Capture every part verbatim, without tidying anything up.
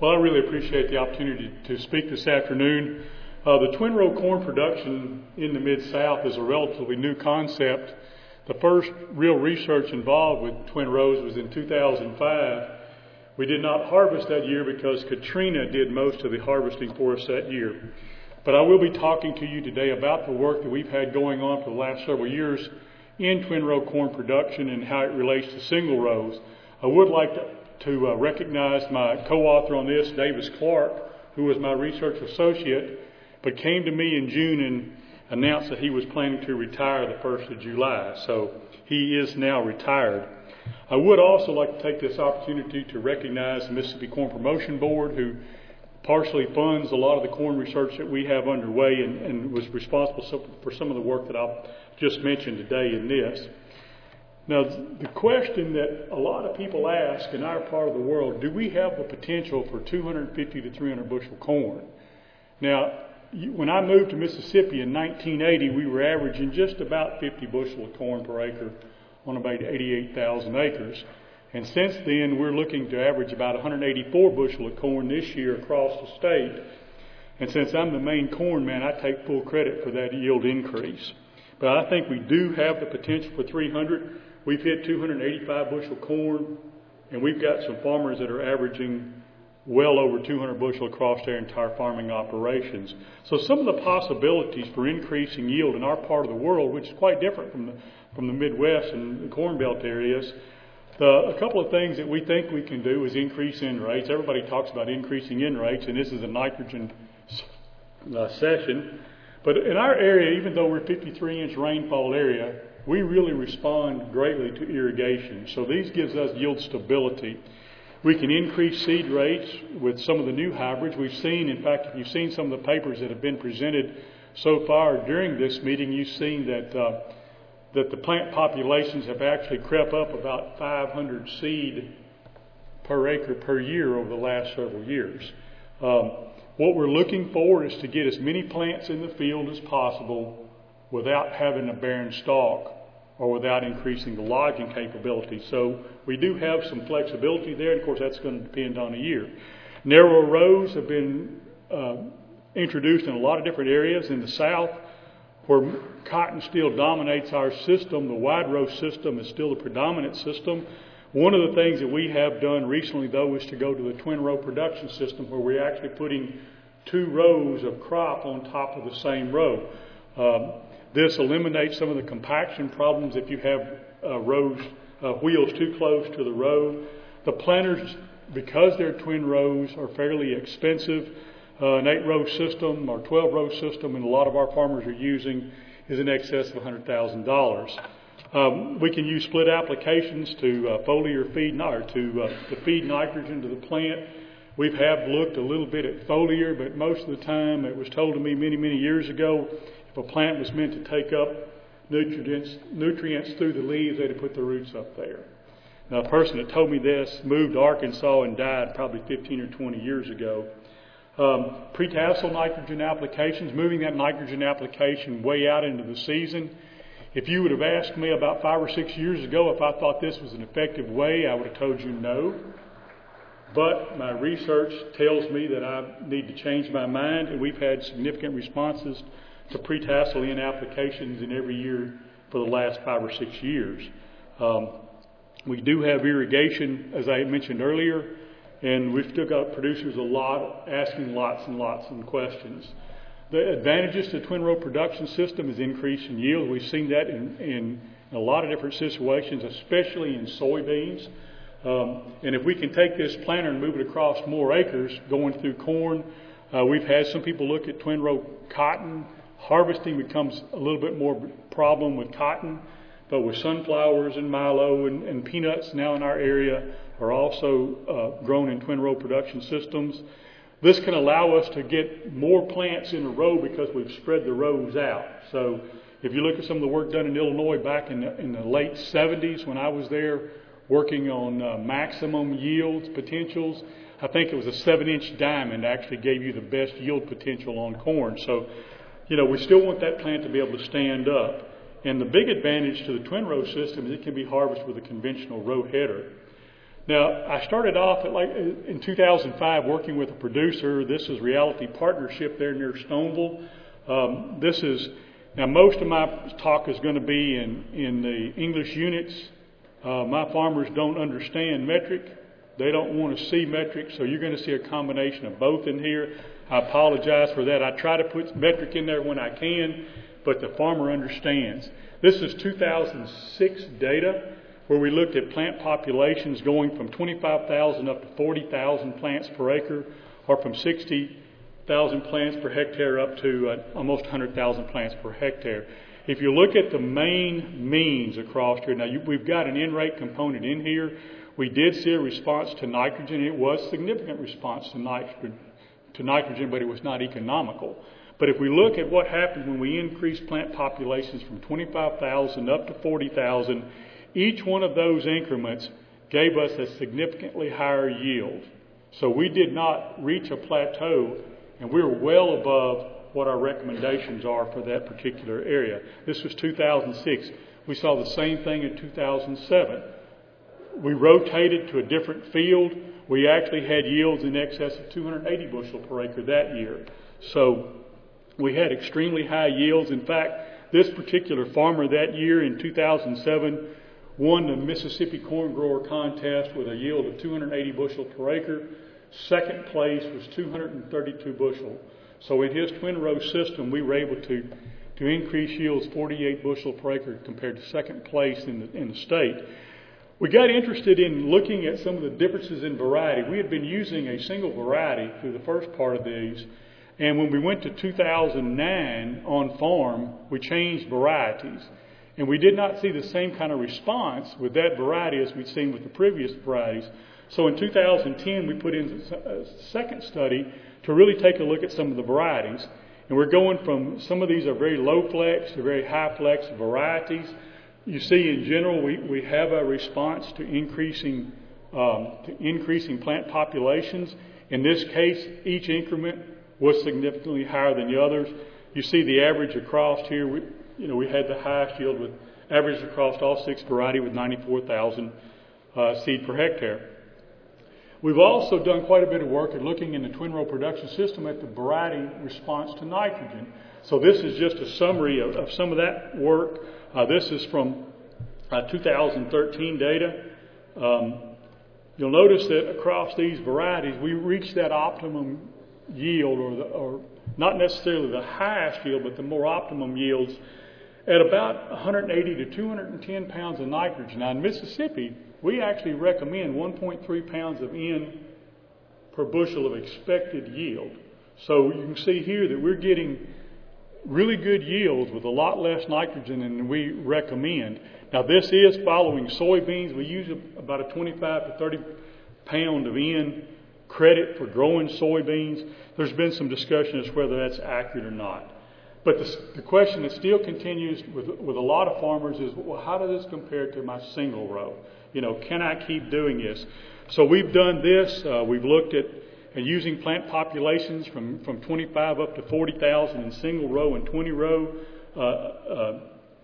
Well, I really appreciate the opportunity to speak this afternoon. Uh, the twin row corn production in the Mid-South is a relatively new concept. The first real research involved with twin rows was in two thousand five. We did not harvest that year because Katrina did most of the harvesting for us that year. But I will be talking to you today about the work that we've had going on for the last several years in twin row corn production and how it relates to single rows. I would like to, to uh, recognize my co-author on this, Davis Clark, who was my research associate, but came to me in June and announced that he was planning to retire the first of July. So he is now retired. I would also like to take this opportunity to recognize the Mississippi Corn Promotion Board, who partially funds a lot of the corn research that we have underway and, and was responsible for some of the work that I've just mentioned today in this. Now, the question that a lot of people ask in our part of the world, do we have the potential for two hundred fifty to three hundred bushel corn? Now, when I moved to Mississippi in nineteen eighty, we were averaging just about fifty bushel of corn per acre on about eighty-eight thousand acres. And since then, we're looking to average about one hundred eighty-four bushel of corn this year across the state. And since I'm the main corn man, I take full credit for that yield increase. But I think we do have the potential for three hundred. We've hit two hundred eighty-five bushel corn, and we've got some farmers that are averaging well over two hundred bushel across their entire farming operations. So some of the possibilities for increasing yield in our part of the world, which is quite different from the, from the Midwest and the Corn Belt areas, the, a couple of things that we think we can do is increase N rates. Everybody talks about increasing N rates, and this is a nitrogen uh, session. But in our area, even though we're a fifty-three inch rainfall area, we really respond greatly to irrigation. So these gives us yield stability. We can increase seed rates with some of the new hybrids. We've seen, in fact, if you've seen some of the papers that have been presented so far during this meeting, you've seen that uh, that the plant populations have actually crept up about five hundred seed per acre per year over the last several years. Um, what we're looking for is to get as many plants in the field as possible without having a barren stalk or without increasing the lodging capability. So we do have some flexibility there, and of course that's going to depend on the year. Narrow rows have been uh, introduced in a lot of different areas. In the South, where cotton still dominates our system, the wide row system is still the predominant system. One of the things that we have done recently, though, is to go to the twin row production system, where we're actually putting two rows of crop on top of the same row. Um, This eliminates some of the compaction problems if you have uh, rows, uh, wheels too close to the row. The planters, because they're twin rows, are fairly expensive. Uh, an eight row system or twelve row system, and a lot of our farmers are using, is in excess of one hundred thousand dollars. Um, we can use split applications to uh, foliar feed, or to, uh, to feed nitrogen to the plant. We have looked a little bit at foliar, but most of the time it was told to me many, many years ago, if a plant was meant to take up nutrients, nutrients through the leaves, they'd have put the roots up there. Now, a person that told me this moved to Arkansas and died probably fifteen or twenty years ago. Um, pre-tassel nitrogen applications, moving that nitrogen application way out into the season. If you would have asked me about five or six years ago if I thought this was an effective way, I would have told you no. But my research tells me that I need to change my mind, and we've had significant responses to pre-tassel in applications in every year for the last five or six years. Um, we do have irrigation, as I mentioned earlier, and we've still got producers a lot asking lots and lots of questions. The advantages to the twin row production system is increase in yield. We've seen that in, in a lot of different situations, especially in soybeans. Um, and if we can take this planter and move it across more acres going through corn, uh, we've had some people look at twin row cotton. Harvesting becomes a little bit more problem with cotton, but with sunflowers and milo and, and peanuts now in our area are also uh, grown in twin row production systems. This can allow us to get more plants in a row because we've spread the rows out. So if you look at some of the work done in Illinois back in the, in the late seventies when I was there working on uh, maximum yields potentials, I think it was a seven inch diamond actually gave you the best yield potential on corn. So you know, we still want that plant to be able to stand up. And the big advantage to the twin row system is it can be harvested with a conventional row header. Now, I started off at like in two thousand five working with a producer. This is Reality Partnership there near Stoneville. Um, this is, now most of my talk is going to be in, in the English units. Uh, my farmers don't understand metric. They don't want to see metric, so you're going to see a combination of both in here. I apologize for that. I try to put metric in there when I can, but the farmer understands. This is two thousand six data where we looked at plant populations going from twenty-five thousand up to forty thousand plants per acre, or from sixty thousand plants per hectare up to uh, almost one hundred thousand plants per hectare. If you look at the main means across here, now you, we've got an N-rate component in here. We did see a response to nitrogen. It was a significant response to nitrogen, to nitrogen, but it was not economical. But if we look at what happened when we increased plant populations from twenty-five thousand up to forty thousand, each one of those increments gave us a significantly higher yield. So we did not reach a plateau, and we were well above what our recommendations are for that particular area. This was two thousand six. We saw the same thing in two thousand seven. We rotated to a different field. We actually had yields in excess of two hundred eighty bushel per acre that year. So we had extremely high yields. In fact, this particular farmer that year in two thousand seven won the Mississippi Corn Grower Contest with a yield of two hundred eighty bushel per acre. Second place was two hundred thirty-two bushel. So in his twin row system, we were able to, to increase yields forty-eight bushel per acre compared to second place in the, in the state. We got interested in looking at some of the differences in variety. We had been using a single variety through the first part of these, and when we went to two thousand nine on farm, we changed varieties. And we did not see the same kind of response with that variety as we'd seen with the previous varieties. So in two thousand ten, we put in a second study to really take a look at some of the varieties. And we're going from, some of these are very low flex to very high flex varieties. You see, in general, we, we have a response to increasing um, to increasing plant populations. In this case, each increment was significantly higher than the others. You see the average across here. We, you know, we had the highest yield with average across all six variety with ninety-four thousand uh, seed per hectare. We've also done quite a bit of work at looking in the twin row production system at the variety response to nitrogen. So this is just a summary of, of some of that work. Uh, this is from uh, two thousand thirteen data. Um, you'll notice that across these varieties, we reached that optimum yield, or, the, or not necessarily the highest yield, but the more optimum yields at about one hundred eighty to two hundred ten pounds of nitrogen. Now in Mississippi, we actually recommend one point three pounds of N per bushel of expected yield. So you can see here that we're getting really good yields with a lot less nitrogen than we recommend. Now this is following soybeans. We use about a twenty-five to thirty pound of N credit for growing soybeans. There's been some discussion as to whether that's accurate or not. But the, the question that still continues with, with a lot of farmers is, well, how does this compare to my single row? You know, can I keep doing this? So we've done this. Uh, we've looked at and using plant populations from, from twenty-five up to forty thousand in single row and twenty row, uh, uh,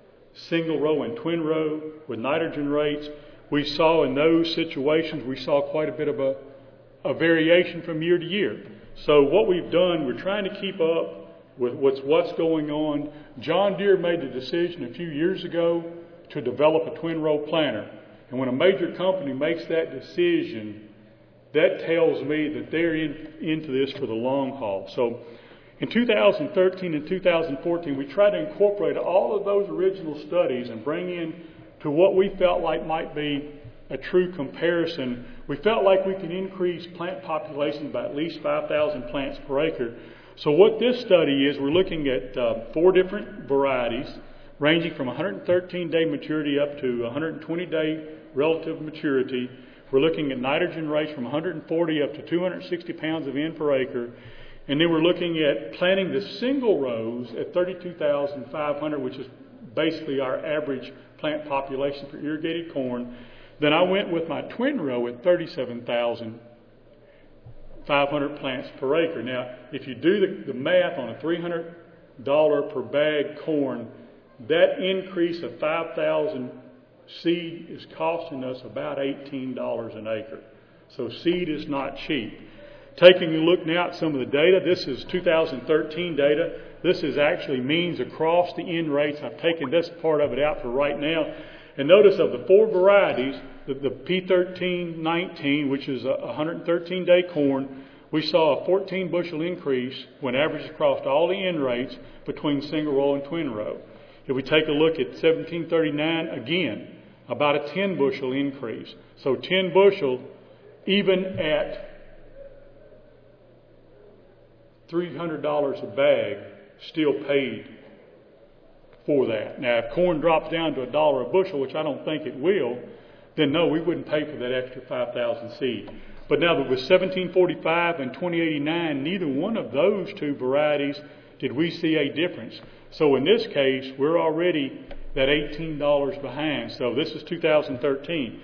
single row and twin row with nitrogen rates. We saw in those situations, we saw quite a bit of a, a variation from year to year. So what we've done, we're trying to keep up with what's, what's going on. John Deere made the decision a few years ago to develop a twin row planter. And when a major company makes that decision, that tells me that they're in, into this for the long haul. So in two thousand thirteen and two thousand fourteen, we tried to incorporate all of those original studies and bring in to what we felt like might be a true comparison. We felt like we can increase plant populations by at least five thousand plants per acre. So what this study is, we're looking at uh, four different varieties ranging from one hundred thirteen day maturity up to one hundred twenty day relative maturity. We're looking at nitrogen rates from one hundred forty up to two hundred sixty pounds of N per acre. And then we're looking at planting the single rows at thirty-two thousand five hundred, which is basically our average plant population for irrigated corn. Then I went with my twin row at thirty-seven thousand five hundred plants per acre. Now, if you do the, the math on a three hundred dollars per bag corn, that increase of five thousand seed is costing us about eighteen dollars an acre. So seed is not cheap. Taking a look now at some of the data, this is two thousand thirteen data. This is actually means across the N rates. I've taken this part of it out for right now. And notice of the four varieties, the, the P thirteen nineteen, which is a one hundred thirteen day corn, we saw a fourteen bushel increase when averaged across all the N rates between single row and twin row. If we take a look at seventeen thirty-nine, again, about a ten bushel increase. So ten bushel, even at three hundred dollars a bag, still paid for that. Now, if corn drops down to a dollar a bushel, which I don't think it will, then no, we wouldn't pay for that extra five thousand seed. But now that with seventeen forty-five and twenty eighty-nine, neither one of those two varieties did we see a difference. So in this case, we're already that eighteen dollars behind. So this is two thousand thirteen.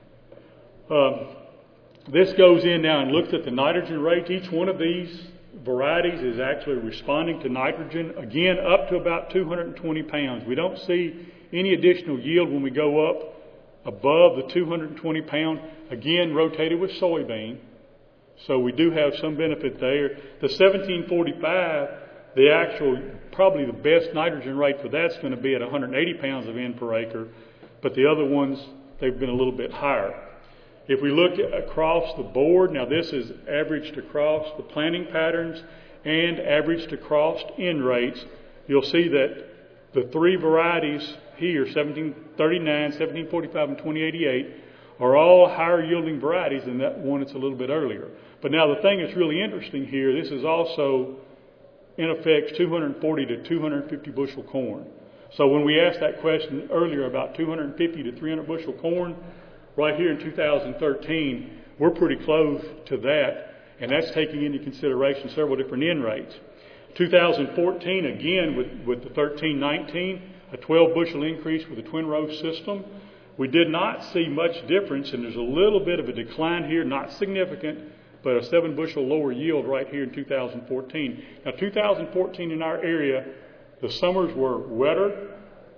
Um, this goes in now and looks at the nitrogen rates. Each one of these varieties is actually responding to nitrogen, again, up to about two hundred twenty pounds. We don't see any additional yield when we go up above the two hundred twenty pound, again, rotated with soybean. So we do have some benefit there. The seventeen forty-five, the actual, probably the best nitrogen rate for that's going to be at one hundred eighty pounds of N per acre, but the other ones, they've been a little bit higher. If we look across the board, now this is averaged across the planting patterns and averaged across N rates, you'll see that the three varieties here, seventeen thirty-nine, seventeen forty-five, and twenty eighty-eight, are all higher yielding varieties than that one that's a little bit earlier. But now the thing that's really interesting here, this is also in effect two hundred forty to two hundred fifty bushel corn. So when we asked that question earlier about two hundred fifty to three hundred bushel corn, right here in two thousand thirteen, we're pretty close to that, and that's taking into consideration several different N rates. two thousand fourteen, again, with, with the thirteen nineteen, a twelve bushel increase with the twin row system. We did not see much difference, and there's a little bit of a decline here, not significant, but a seven bushel lower yield right here in two thousand fourteen. Now, two thousand fourteen in our area, the summers were wetter,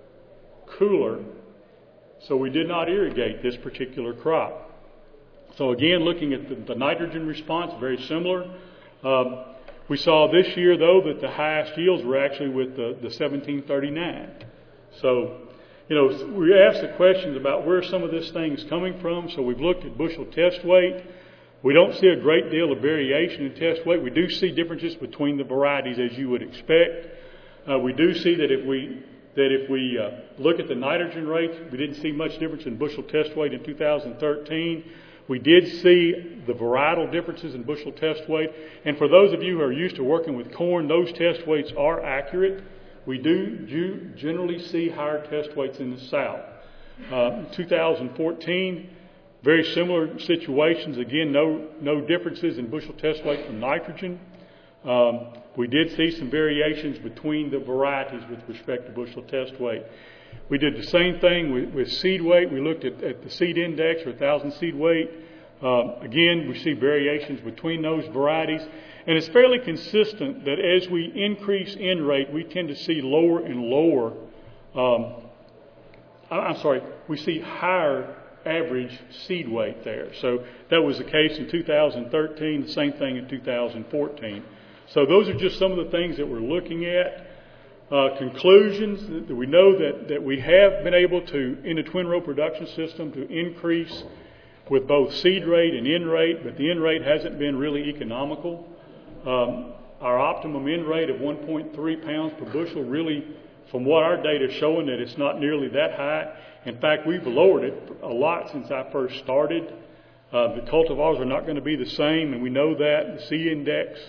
cooler, so we did not irrigate this particular crop. So again, looking at the, the nitrogen response, very similar. Um, we saw this year, though, that the highest yields were actually with the, the seventeen thirty-nine. So, you know, we asked the questions about where some of this thing is coming from. So we've looked at bushel test weight. We don't see a great deal of variation in test weight. We do see differences between the varieties, as you would expect. Uh, we do see that if we that if we uh, look at the nitrogen rates, we didn't see much difference in bushel test weight in two thousand thirteen. We did see the varietal differences in bushel test weight. And for those of you who are used to working with corn, those test weights are accurate. We do, do generally see higher test weights in the South. Uh, two thousand fourteen, very similar situations. Again, no, no differences in bushel test weight for nitrogen. Um, we did see some variations between the varieties with respect to bushel test weight. We did the same thing with, with seed weight. We looked at, at the seed index or one thousand seed weight. Um, again, we see variations between those varieties. And it's fairly consistent that as we increase N rate, we tend to see lower and lower, um, I'm sorry, we see higher average seed weight there. So that was the case in two thousand thirteen, the same thing in two thousand fourteen. So those are just some of the things that we're looking at. Uh, conclusions, that we know that, that we have been able to, in the twin row production system, to increase with both seed rate and N rate, but the N rate hasn't been really economical. Um, our optimum N rate of one point three pounds per bushel really, from what our data is showing, that it's not nearly that high. In fact, we've lowered it a lot since I first started. Uh, the cultivars are not going to be the same, and we know that. The C index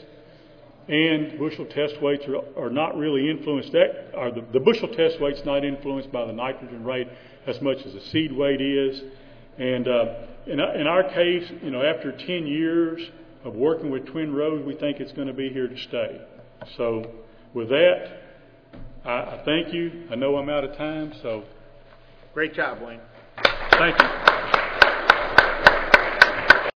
and bushel test weights are, are not really influenced. That are the, the bushel test weight's not influenced by the nitrogen rate as much as the seed weight is. And uh, in, in our case, you know, after ten years of working with twin rows, we think it's going to be here to stay. So with that, I, I thank you. I know I'm out of time, so great job, Wayne. Thank you.